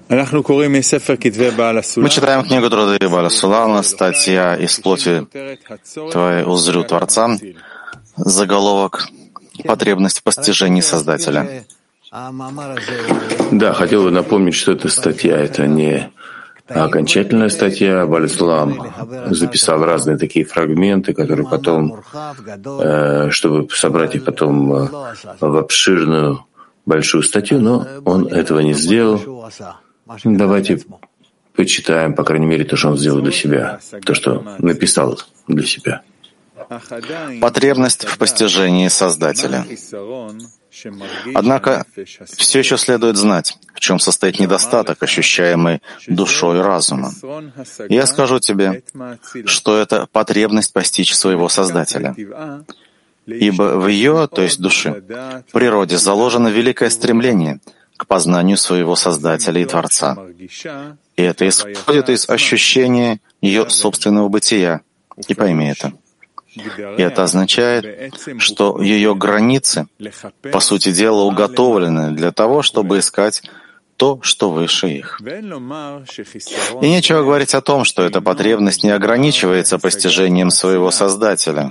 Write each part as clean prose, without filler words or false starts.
Мы читаем книгу Труды Бааля Сулама, статья «Из плоти твоей узрю Творца», заголовок «Потребность в постижении Создателя». Да, хотел бы напомнить, что эта статья — это не окончательная статья. Бааля Сулам записал разные такие фрагменты, которые потом, чтобы собрать их потом в обширную большую статью, но он этого не сделал. Давайте почитаем, по крайней мере, то, что он сделал для себя, то, что написал для себя. Потребность в постижении Создателя. Однако все еще следует знать, в чем состоит недостаток, ощущаемый душой и разумом. Я скажу тебе, что это потребность постичь своего Создателя. Ибо в ее, то есть души, природе заложено великое стремление к познанию своего Создателя и Творца. И это исходит из ощущения ее собственного бытия. И пойми это. И это означает, что ее границы, по сути дела, уготовлены для того, чтобы искать то, что выше их. И нечего говорить о том, что эта потребность не ограничивается постижением своего Создателя,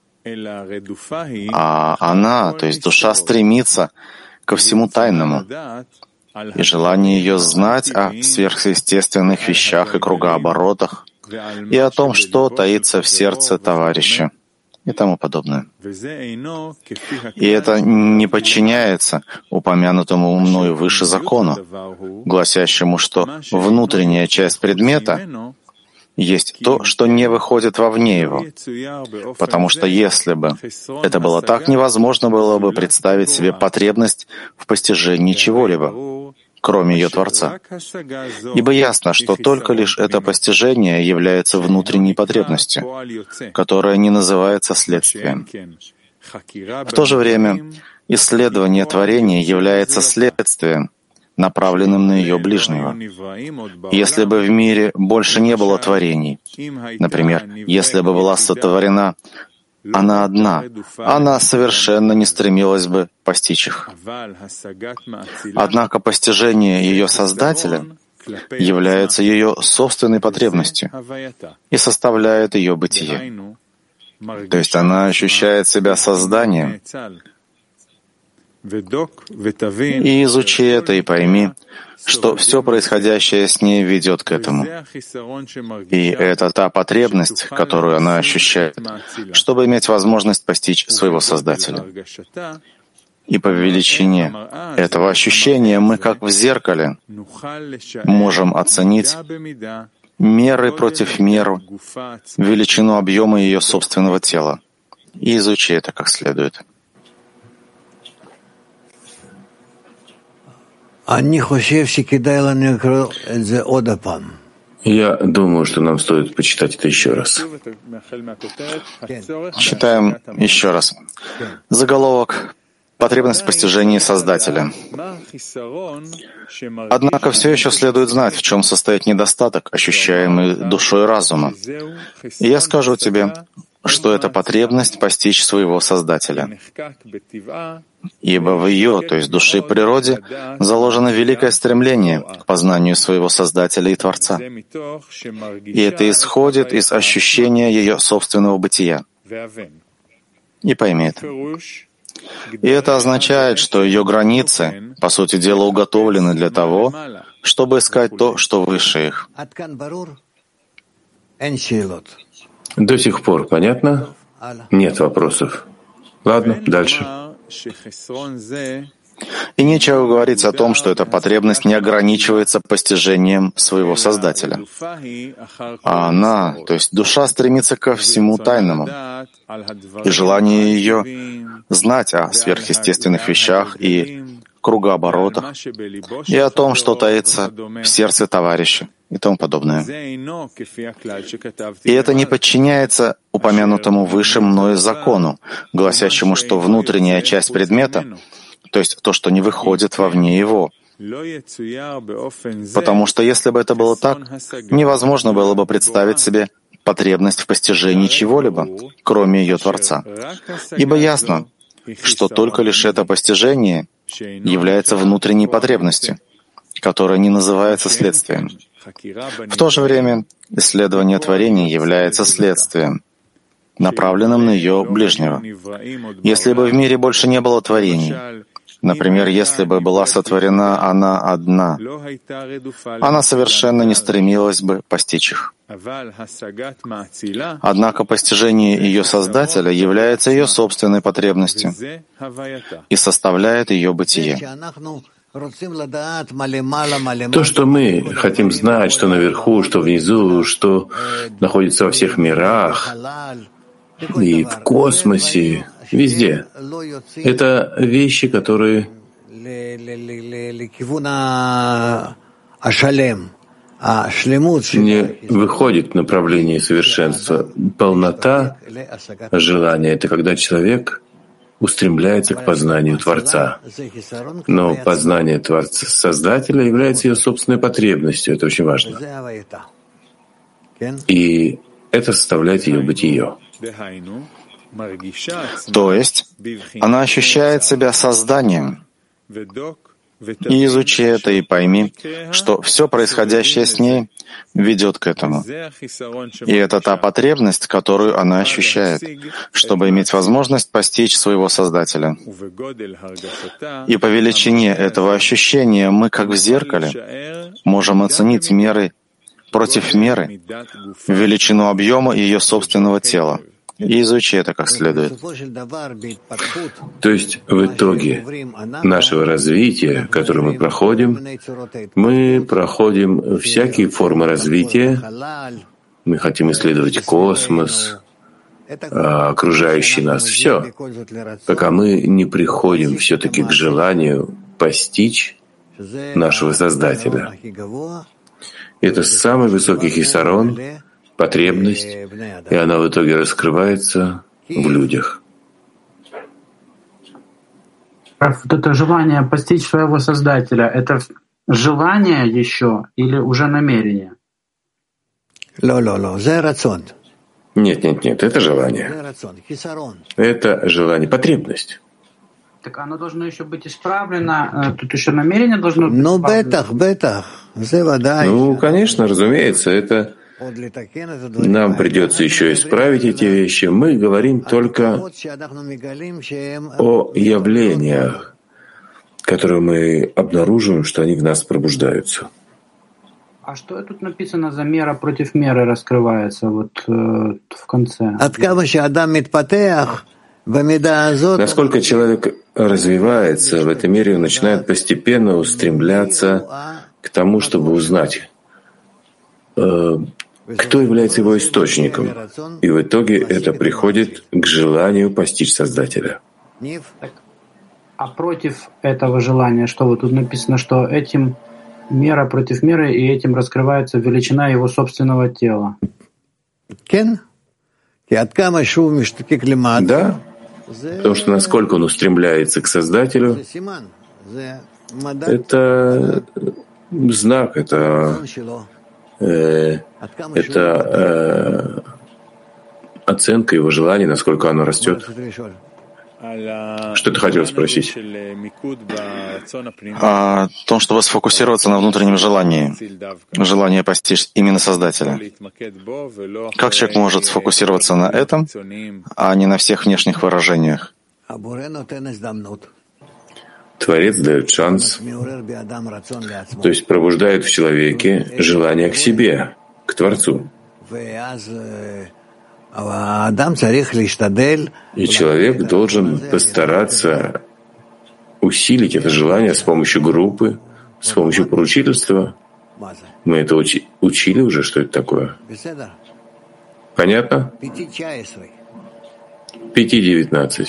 а она, то есть душа, стремится ко всему тайному, и желание ее знать о сверхъестественных вещах и кругооборотах, и о том, что таится в сердце товарища, и тому подобное. И это не подчиняется упомянутому мною выше закону, гласящему, что внутренняя часть предмета есть то, что не выходит вовне его. Потому что если бы это было так, невозможно было бы представить себе потребность в постижении чего-либо, кроме ее Творца. Ибо ясно, что только лишь это постижение является внутренней потребностью, которая не называется следствием. В то же время исследование творения является следствием, направленным на ее ближнего. Если бы в мире больше не было творений, например, если бы была сотворена она одна, она совершенно не стремилась бы постичь их. Однако постижение ее Создателя является ее собственной потребностью и составляет ее бытие. То есть она ощущает себя созданием. И изучи это и пойми, что все происходящее с ней ведет к этому. И это та потребность, которую она ощущает, чтобы иметь возможность постичь своего Создателя. И по величине этого ощущения мы, как в зеркале, можем оценить меры против меры, величину объема ее собственного тела. И изучи это как следует. Я думаю, что нам стоит почитать это еще раз. Читаем еще раз. Заголовок «Потребность в постижении Создателя». Однако все еще следует знать, в чем состоит недостаток, ощущаемый душой разума. И я скажу тебе, что это потребность постичь своего Создателя. Ибо в ее, то есть души природе, заложено великое стремление к познанию своего Создателя и Творца. И это исходит из ощущения ее собственного бытия. И пойми это. И это означает, что ее границы, по сути дела, уготовлены для того, чтобы искать то, что выше их. До сих пор понятно? Нет вопросов. Ладно, дальше. И нечего говорить о том, что эта потребность не ограничивается постижением своего Создателя. А она, то есть душа, стремится ко всему тайному. И желание ее знать о сверхъестественных вещах и кругооборотах, и о том, что таится в сердце товарища, и тому подобное. И это не подчиняется упомянутому выше мною закону, гласящему, что внутренняя часть предмета, то есть то, что не выходит вовне его. Потому что если бы это было так, невозможно было бы представить себе потребность в постижении чего-либо, кроме ее Творца. Ибо ясно, что только лишь это постижение является внутренней потребностью, которое не называется следствием. В то же время исследование творений является следствием, направленным на ее ближнего. Если бы в мире больше не было творений, например, если бы была сотворена она одна, она совершенно не стремилась бы постичь их. Однако постижение ее Создателя является ее собственной потребностью и составляет ее бытие. То, что мы хотим знать, что наверху, что внизу, что находится во всех мирах и в космосе, везде, это вещи, которые не выходят в направлении совершенства. Полнота желания — это когда человек устремляется к познанию Творца. Но познание Творца, Создателя, является ее собственной потребностью. Это очень важно. И это составляет ее бытие. То есть она ощущает себя созданием. И изучи это и пойми, что все происходящее с ней ведет к этому. И это та потребность, которую она ощущает, чтобы иметь возможность постичь своего Создателя. И по величине этого ощущения мы, как в зеркале, можем оценить меры против меры величину объема ее собственного тела. И изучи это как следует. То есть в итоге нашего развития, которое мы проходим всякие формы развития. Мы хотим исследовать космос, окружающий нас, все, пока мы не приходим все-таки к желанию постичь нашего Создателя. Это самый высокий хисарон, потребность, и она в итоге раскрывается в людях. Вот это желание постичь своего Создателя, это желание еще или уже намерение? Нет, это желание. Это желание, потребность. Так оно должно еще быть исправлено, тут еще намерение должно быть исправлено. Ну, конечно, разумеется, это нам придется еще исправить эти вещи. Мы говорим только о явлениях, которые мы обнаруживаем, что они в нас пробуждаются. А что тут написано за мера против меры раскрывается вот в конце? Насколько человек развивается в этой мере, он начинает постепенно устремляться к тому, чтобы узнать, кто является его источником. И в итоге это приходит к желанию постичь Создателя. А против этого желания, что вот тут написано, что этим мера против меры, и этим раскрывается величина его собственного тела. Да, потому что насколько он устремляется к Создателю, это знак, это оценка его желаний, насколько оно растет. Что ты хотел спросить? О том, чтобы сфокусироваться на внутреннем желании постичь именно Создателя. Как человек может сфокусироваться на этом, а не на всех внешних выражениях? Творец дает шанс, то есть пробуждает в человеке желание к себе, к Творцу. И человек должен постараться усилить это желание с помощью группы, с помощью поручительства. Мы это учили уже, что это такое. Понятно? 5:19.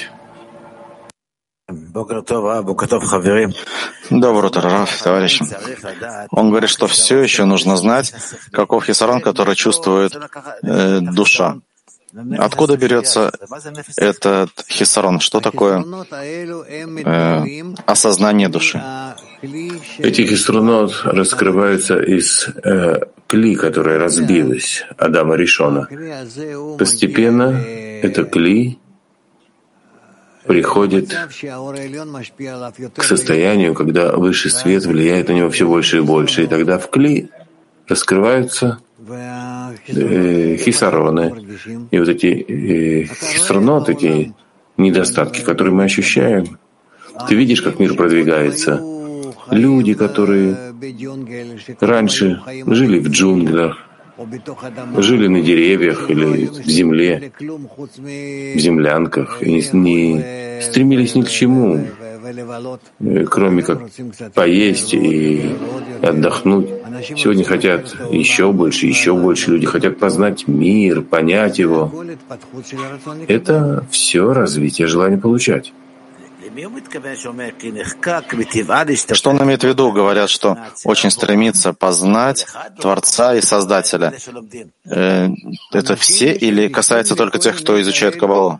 Доброе утро, Рав, товарищи. Он говорит, что все еще нужно знать, каков хисарон, который чувствует душа. Откуда берется этот хисарон? Что такое осознание души? Эти хисронот раскрываются из кли, которая разбилась, Адама Ришона. Постепенно это кли приходит к состоянию, когда высший свет влияет на него все больше и больше, и тогда в кли раскрываются хисароны. И вот эти хисаронот, эти недостатки, которые мы ощущаем, ты видишь, как мир продвигается. Люди, которые раньше жили в джунглях, жили на деревьях или в земле, в землянках, и не стремились ни к чему, кроме как поесть и отдохнуть. Сегодня хотят еще больше люди хотят познать мир, понять его. Это все развитие желания получать. Что он имеет в виду? Говорят, что очень стремится познать Творца и Создателя. Это все или касается только тех, кто изучает Каббалу?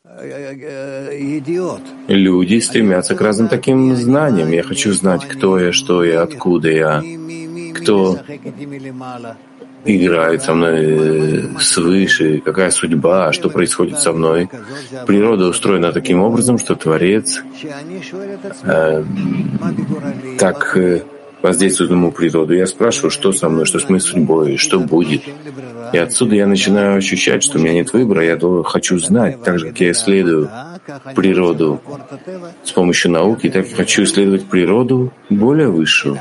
Люди стремятся к разным таким знаниям. Я хочу знать, кто я, что я, откуда я, кто играет со мной свыше, какая судьба, что происходит со мной. Природа устроена таким образом, что Творец так воздействует на мою природу. Я спрашиваю, что со мной, что с моей судьбой, что будет. И отсюда я начинаю ощущать, что у меня нет выбора, я хочу знать, так же, как я исследую природу с помощью науки, так и хочу исследовать природу более высшую.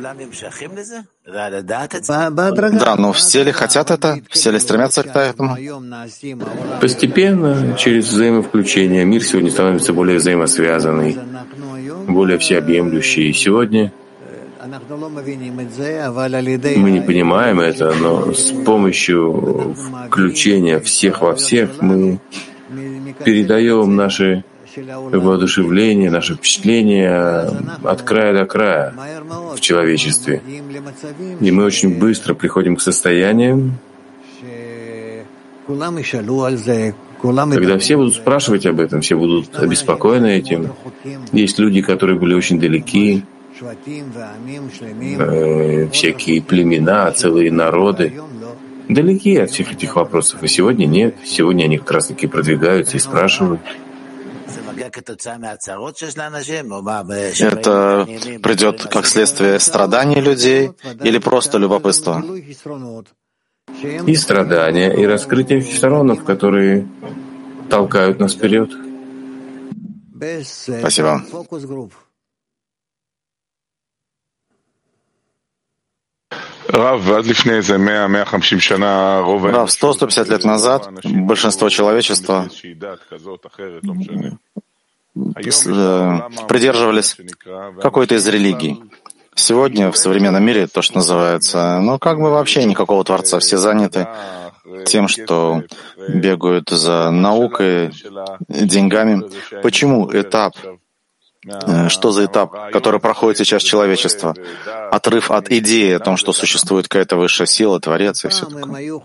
Да, но все ли хотят это? Все ли стремятся к этому? Постепенно, через взаимовключение, мир сегодня становится более взаимосвязанный, более всеобъемлющий. И сегодня мы не понимаем это, но с помощью включения всех во всех мы передаем наши воодушевления, наши впечатления от края до края в человечестве. И мы очень быстро приходим к состояниям, когда все будут спрашивать об этом, все будут обеспокоены этим. Есть люди, которые были очень далеки, всякие племена, целые народы, далеки от всех этих вопросов. И сегодня нет. Сегодня они как раз-таки продвигаются и спрашивают. Это придет как следствие страданий людей или просто любопытства? И страдания, и раскрытие хисаронов, которые толкают нас вперед. Спасибо. Рав, 100-150 лет назад большинство человечества придерживались какой-то из религий. Сегодня в современном мире то, что называется, как бы вообще никакого Творца. Все заняты тем, что бегают за наукой, деньгами. Почему этап? Что за этап, который проходит сейчас человечество? Отрыв от идеи о том, что существует какая-то высшая сила, Творец и все такое.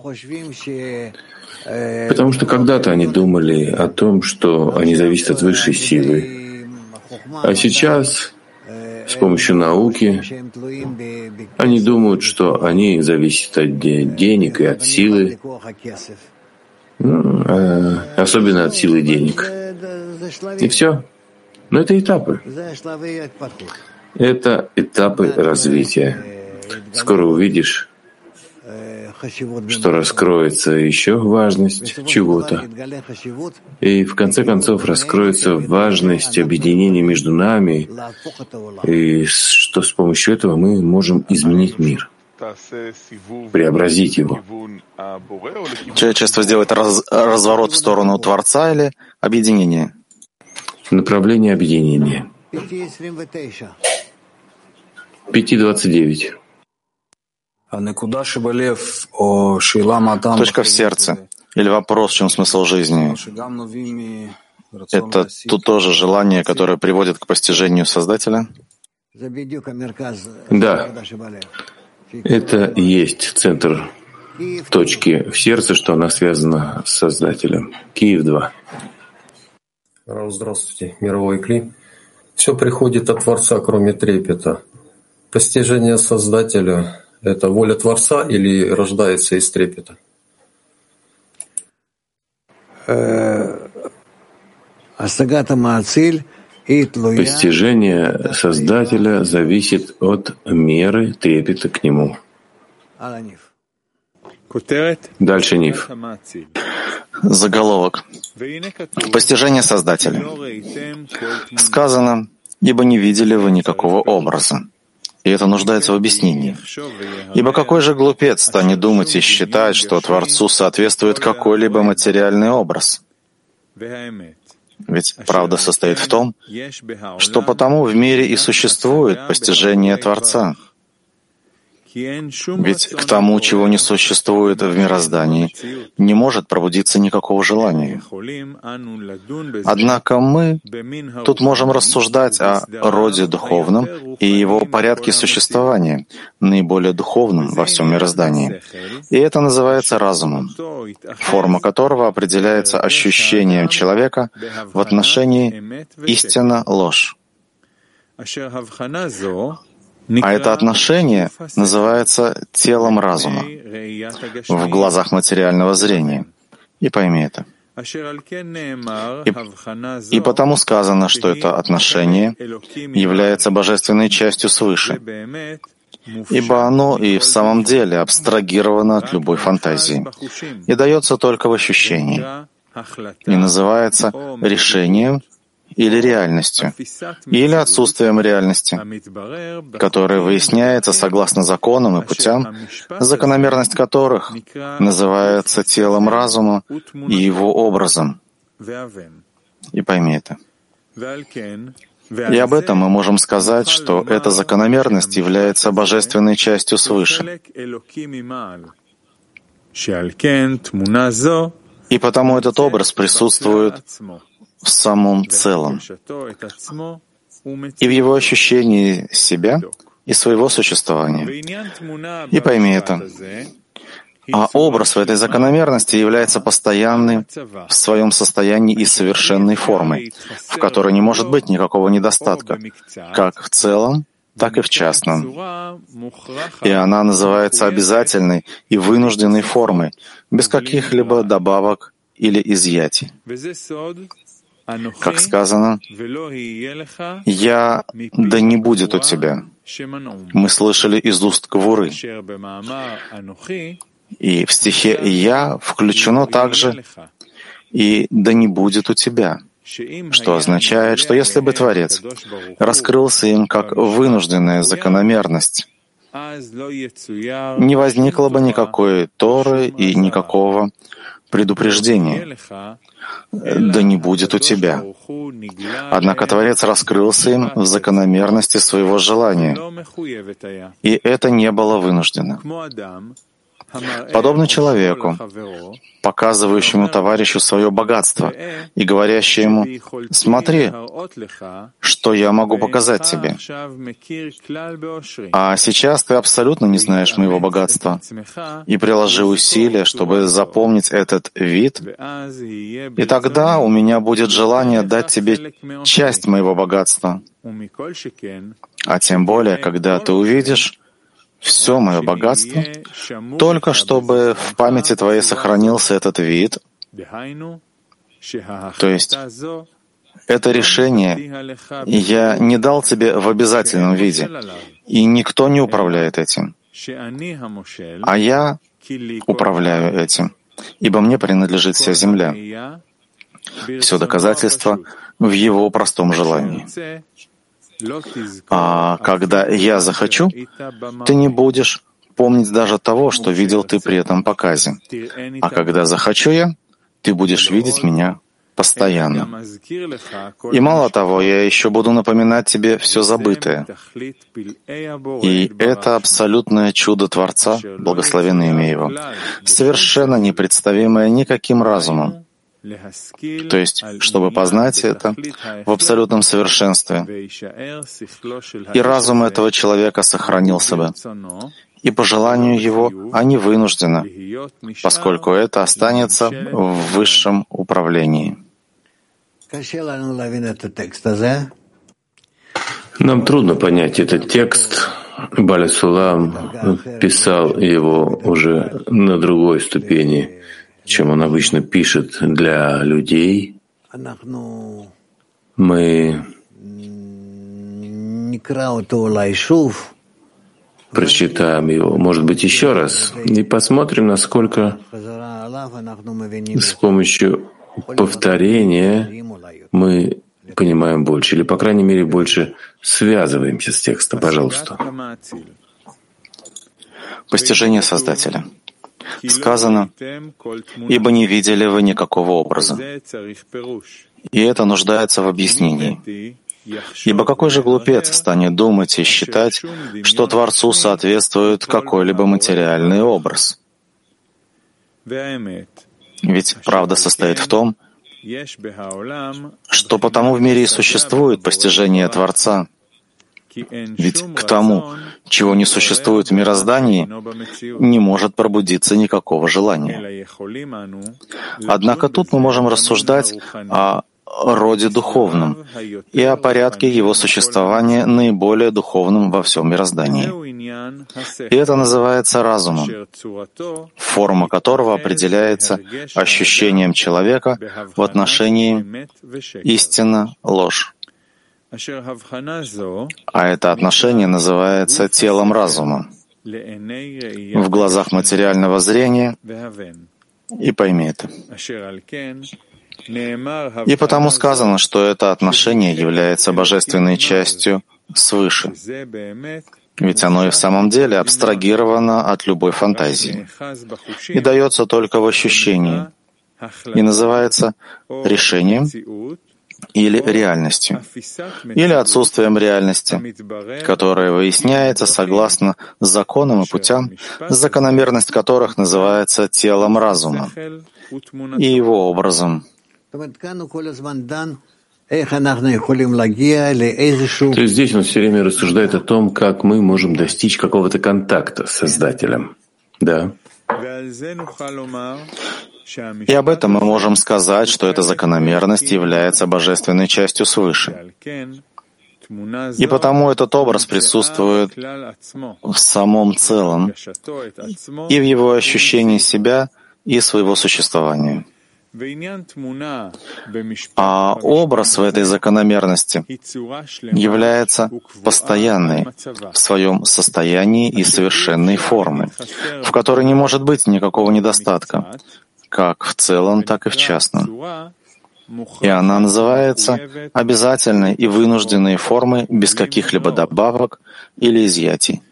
Потому что когда-то они думали о том, что они зависят от высшей силы. А сейчас, с помощью науки, они думают, что они зависят от денег и от силы, особенно от силы денег. И все. Но это этапы. Это этапы развития. Скоро увидишь, что раскроется еще важность чего-то. И в конце концов раскроется важность объединения между нами, и что с помощью этого мы можем изменить мир, преобразить его. Человечество сделает разворот в сторону Творца или объединения? Направление объединения. 5.29. Точка в сердце. Или вопрос, в чем смысл жизни? Это тут тоже желание, которое приводит к постижению Создателя? Да. Это и есть центр точки в сердце, что она связана с Создателем. Киев 2. Здравствуйте, мировой Кли. Все приходит от Творца, кроме трепета. Постижение Создателя — это воля Творца или рождается из трепета? Постижение Создателя зависит от меры трепета к Нему. Дальше Нив. Заголовок. Постижение Создателя. Сказано, ибо не видели вы никакого образа. И это нуждается в объяснении. Ибо какой же глупец станет думать и считать, что Творцу соответствует какой-либо материальный образ? Ведь правда состоит в том, что потому в мире и существует постижение Творца. Ведь к тому, чего не существует в мироздании, не может пробудиться никакого желания. Однако мы тут можем рассуждать о роде духовном и его порядке существования, наиболее духовном во всем мироздании. И это называется разумом, форма которого определяется ощущением человека в отношении истина-ложь. А это отношение называется телом разума в глазах материального зрения. И пойми это. И потому сказано, что это отношение является божественной частью свыше, ибо оно и в самом деле абстрагировано от любой фантазии и дается только в ощущении, и называется решением или реальностью, или отсутствием реальности, которое выясняется согласно законам и путям, закономерность которых называется телом разума и его образом. И пойми это. И об этом мы можем сказать, что эта закономерность является божественной частью свыше. И потому этот образ присутствует в самом целом и в его ощущении себя и своего существования. И пойми это. А образ в этой закономерности является постоянным в своем состоянии и совершенной формой, в которой не может быть никакого недостатка, как в целом, так и в частном. И она называется обязательной и вынужденной формой, без каких-либо добавок или изъятий. Как сказано, «Я да не будет у тебя». Мы слышали из уст Гвуры. И в стихе «Я» включено также и «да не будет у тебя», что означает, что если бы Творец раскрылся им как вынужденная закономерность, не возникло бы никакой Торы и никакого предупреждения. «Да не будет у тебя». Однако Творец раскрылся им в закономерности своего желания, и это не было вынуждено. Подобно человеку, показывающему товарищу свое богатство и говорящему: «Смотри, что я могу показать тебе. А сейчас ты абсолютно не знаешь моего богатства, и приложи усилия, чтобы запомнить этот вид, и тогда у меня будет желание дать тебе часть моего богатства. А тем более, когда ты увидишь все мое богатство, только чтобы в памяти твоей сохранился этот вид». То есть это решение я не дал тебе в обязательном виде, и никто не управляет этим. А я управляю этим, ибо мне принадлежит вся земля. Все доказательство в его простом желании. А когда я захочу, ты не будешь помнить даже того, что видел ты при этом показе. А когда захочу я, ты будешь видеть меня постоянно. И мало того, я еще буду напоминать тебе все забытое. И это абсолютное чудо Творца, благословенное имя Его, совершенно непредставимое никаким разумом. То есть, чтобы познать это в абсолютном совершенстве. И разум этого человека сохранился бы. И по желанию его, а не вынужденно, поскольку это останется в высшем управлении. Нам трудно понять этот текст. Баля Сулам писал его уже на другой ступени, чем он обычно пишет для людей, мы прочитаем его, может быть, еще раз, и посмотрим, насколько с помощью повторения мы понимаем больше, или, по крайней мере, больше связываемся с текстом. Пожалуйста. Постижение Создателя. Сказано: «Ибо не видели вы никакого образа». И это нуждается в объяснении. Ибо какой же глупец станет думать и считать, что Творцу соответствует какой-либо материальный образ? Ведь правда состоит в том, что потому в мире и существует постижение Творца. Ведь к тому, чего не существует в мироздании, не может пробудиться никакого желания. Однако тут мы можем рассуждать о роде духовном и о порядке его существования наиболее духовным во всем мироздании. И это называется разумом, форма которого определяется ощущением человека в отношении истина-ложь. А это отношение называется телом разума в глазах материального зрения, и пойми это. И потому сказано, что это отношение является божественной частью свыше, ведь оно и в самом деле абстрагировано от любой фантазии и дается только в ощущении, и называется решением или реальностью, или отсутствием реальности, которое выясняется согласно законам и путям, закономерность которых называется телом разума и его образом. То есть здесь он все время рассуждает о том, как мы можем достичь какого-то контакта с Создателем. Да. И об этом мы можем сказать, что эта закономерность является божественной частью свыше. И потому этот образ присутствует в самом целом и в его ощущении себя и своего существования. А образ в этой закономерности является постоянной в своем состоянии и совершенной формы, в которой не может быть никакого недостатка, как в целом, так и в частном. И она называется обязательной и вынужденной формой без каких-либо добавок или изъятий.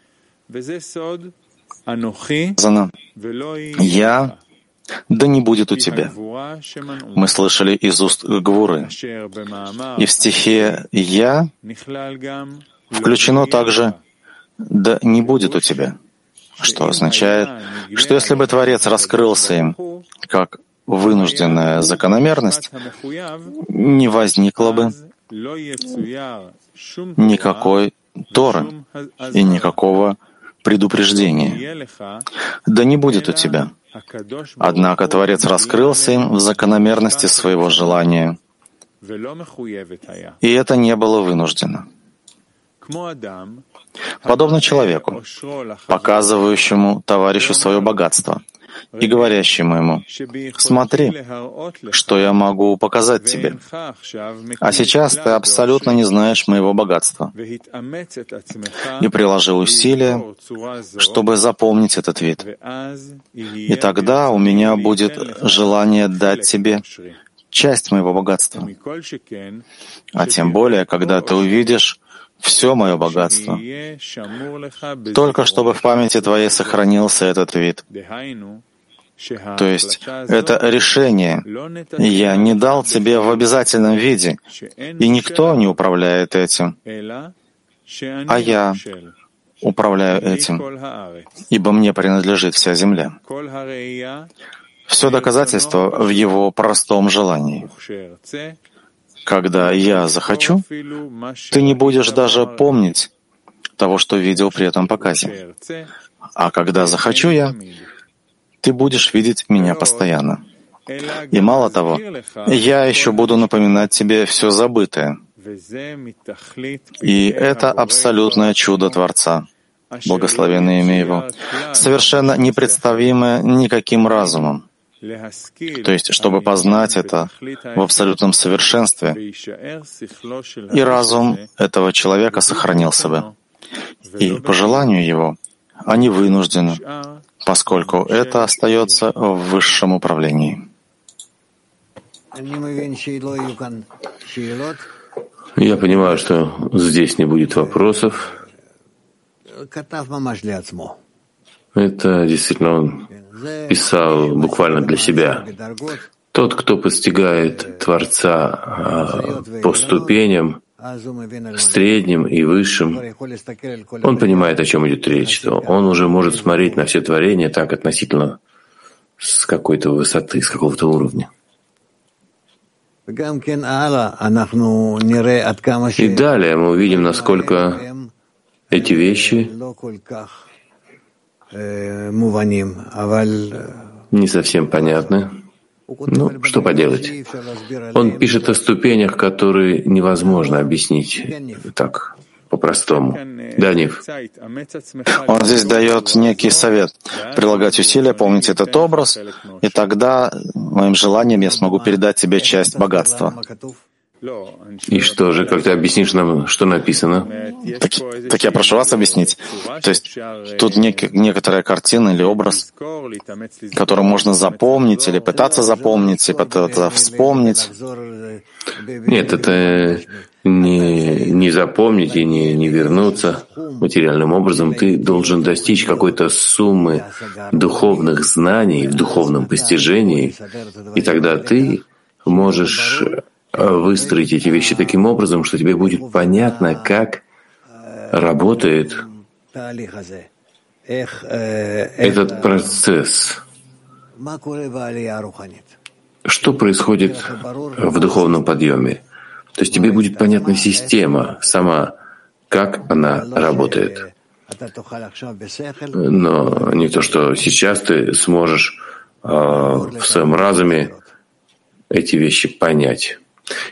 Сказано: «Я, да не будет у тебя». Мы слышали из уст Гвуры. И в стихе «Я» включено также «да не будет у тебя», что означает, что если бы Творец раскрылся им как вынужденная закономерность, не возникло бы никакой Торы и никакого предупреждения. Да не будет у тебя. Однако Творец раскрылся им в закономерности своего желания, и это не было вынуждено. Подобно человеку, показывающему товарищу свое богатство и говорящему ему: «Смотри, что я могу показать тебе. А сейчас ты абсолютно не знаешь моего богатства». И приложил усилия, чтобы запомнить этот вид. И тогда у меня будет желание дать тебе часть моего богатства. А тем более, когда ты увидишь все мое богатство, только чтобы в памяти твоей сохранился этот вид. То есть это решение я не дал тебе в обязательном виде, и никто не управляет этим, а я управляю этим, ибо мне принадлежит вся земля. Все доказательство в его простом желании. Когда я захочу, ты не будешь даже помнить того, что видел при этом показе. А когда захочу я, ты будешь видеть меня постоянно. И мало того, я еще буду напоминать тебе все забытое. И это абсолютное чудо Творца, благословенное имя Его, совершенно непредставимое никаким разумом. То есть, чтобы познать это в абсолютном совершенстве, и разум этого человека сохранился бы. И по желанию его они вынуждены, поскольку это остается в высшем управлении. Я понимаю, что здесь не будет вопросов. Это действительно он писал буквально для себя. Тот, кто постигает Творца по ступеням, средним и высшим, он понимает, о чем идет речь, что он уже может смотреть на все творения так относительно с какой-то высоты, с какого-то уровня. И далее мы увидим, насколько эти вещи не совсем понятны. Ну, что поделать? Он пишет о ступенях, которые невозможно объяснить так, по-простому. Да, Нив? Он здесь дает некий совет. Прилагать усилия, помнить этот образ, и тогда моим желанием я смогу передать тебе часть богатства. И что же, как ты объяснишь нам, что написано? Так я прошу вас объяснить. То есть тут некоторая картина или образ, который можно запомнить или пытаться запомнить, и пытаться вспомнить. Нет, это не запомнить и не вернуться материальным образом. Ты должен достичь какой-то суммы духовных знаний в духовном постижении, и тогда ты можешь выстроить эти вещи таким образом, что тебе будет понятно, как работает этот процесс. Что происходит в духовном подъеме? То есть тебе будет понятна система сама, как она работает. Но не то, что сейчас ты сможешь в своем разуме эти вещи понять.